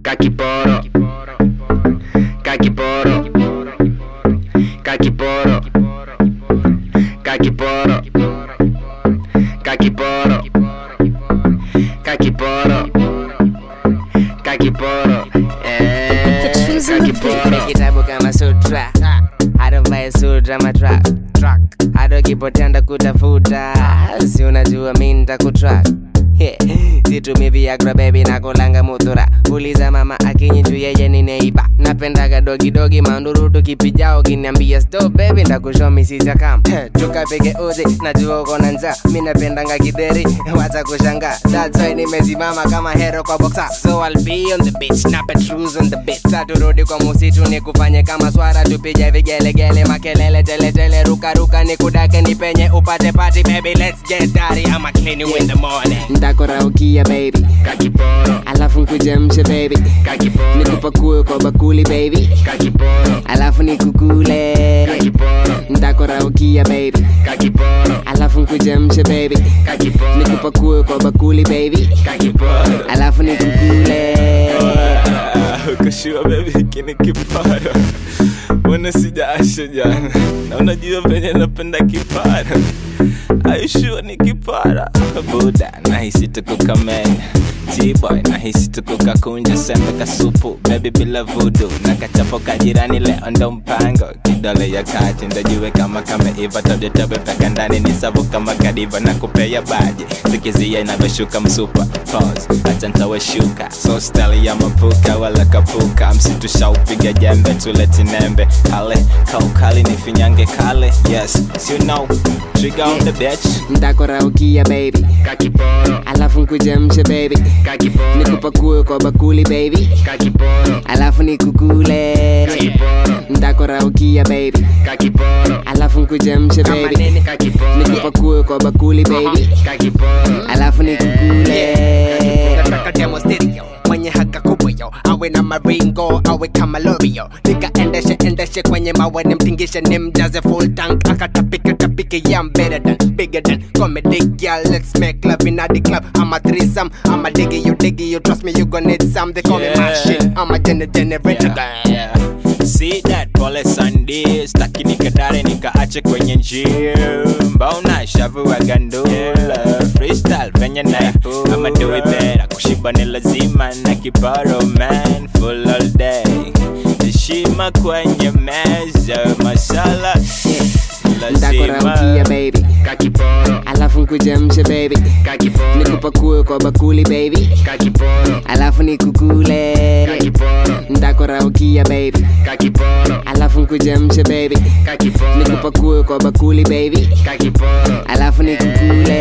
Kakiporo, kakiporo, kakiporo, kakiporo, kakiporo, kakiporo, kakiporo, kakiporo. Kitabu kama sutra, harovai sutra matrack. Hado kipotenda kutafuta, si unajua mi nitakutrack. Situmi Viagra baby na kulanga mutura. Uliza mama akinyitu yeye ni neighbor. Napendaga dogi dogi manduru tukipijao. Kiniambia stop baby ndakushomi sisa kam. Tukapige uzi najua uko na njaa. Mi napendanga kideri wacha kushanga. That's why nimesimama kama hero kwa boxa. So I'll be on the beach na Petrus on the beach. Saturudi kwa musitu ni kufanye kama swara. Tupige vigelegele makelele tele tele. Ruka ruka ni kudake ni penye upate party baby. Let's get dirty I'ma clean you in the morning. Ndakoraukia baby Kakiporo, alafu nkujemshe baby kakiporo, nikupakue kwa bakuli baby kakiporo, alafu nikukule kakiporo, ndakoraukia baby kakiporo, alafu nkujemshe baby kakiporo, nikupakue kwa bakuli baby kakiporo, alafu nikukule. Ukashua baby kini kipara. Wana sijaasha jana na unajua venye napenda kipara. Are you sure ni kipara? Buda nahisi tuko kamenya G-boy nahisi tuko kakunja. Sembe kasupu baby bila voodoo. Na kachapo kajirani leo ndo mpango. Kidole ya kati ndajue kama kameiva. Tabia peka ndani ni sabu kama kadiva. Na kupea baji zikizia inavyoshuka msupa. Pause acha ntawashuka. So style ya mapuka wala kapuka. Msitu shaupiga jembe tuleti nembe. Kale kaukali ni finyange kale. Yes so you know trigger on the bitch. Ndakoraukia baby kakiporo, alafu nkujemshe baby kakiporo, nikupakue kwa bakuli baby kakiporo, alafu nikukule. kakiporo, Ndakoraukia baby kakiporo, alafu nkujemshe baby kakiporo, nikupakue kwa bakuli baby kakiporo, alafu nikukule. Nataka demo stereo mwenye haka kubwa yo. Awe na maringo awe kama L'Oreal. Nika endeshe kwenye mawe nimtingishe nimjaze full tank. Akatapike tapike yeah I'm better than bigger than comedy girl. Let's make love in the club. I'm a threesome. I'm a diggy you trust me you gon' need some. They call me machine. I'm a generator yeah. See that pole Sunday. Staki nikadare nikaache kwenye gym. Mbona shavu wa gandula. Freestyle venye naipu. I'ma do it better. Kushiba ni lazima na kiparo man. Full all day. Heshima kwenye meza. Masala Ndakoraukia baby kakiporo, alafu nkujemshe baby kakiporo, nikupakue kwa bakuli baby kakiporo, alafu nikukule. kakiporo, Ndakoraukia baby kakiporo, alafu nkujemshe baby kakiporo, nikupakue kwa bakuli baby kakiporo, alafu nikukule.